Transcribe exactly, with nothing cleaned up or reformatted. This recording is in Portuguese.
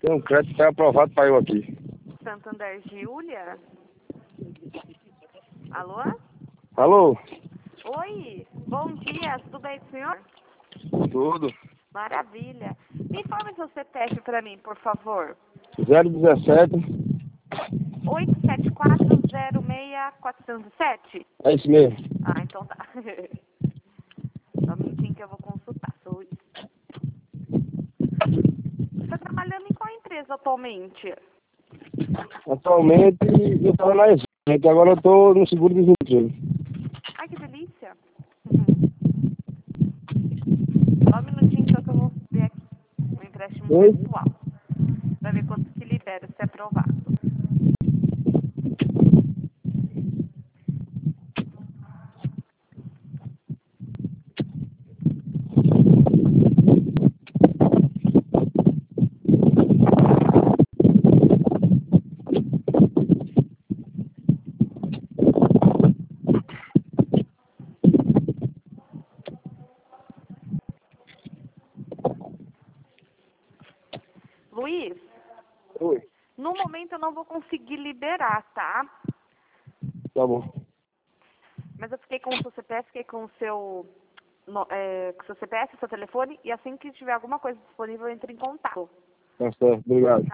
Tem um crédito tá aprovado para eu aqui. Santander Giulia? Alô? Alô? Oi, bom dia, tudo bem com o senhor? Tudo. Maravilha. Me informe seu C P F para mim, por favor. zero dezessete. oito sete quatro zero seis quatro zero sete? É isso mesmo. Ah, então tá. Só um minutinho que eu vou consultar. Sou... Você está trabalhando em qual empresa atualmente? Atualmente eu estava na exército, agora eu estou no seguro-desemprego. Ai, que delícia. Só um minutinho então que eu vou ver aqui. Um empréstimo Oi? pessoal. Para ver quanto que libera se aprovado. Luiz, Oi. no momento eu não vou conseguir liberar, tá? Tá bom. Mas eu fiquei com o seu C P F, fiquei com o seu, no, é, com o seu C P F, seu telefone, e assim que tiver alguma coisa disponível, eu entro em contato. Tá certo, obrigado.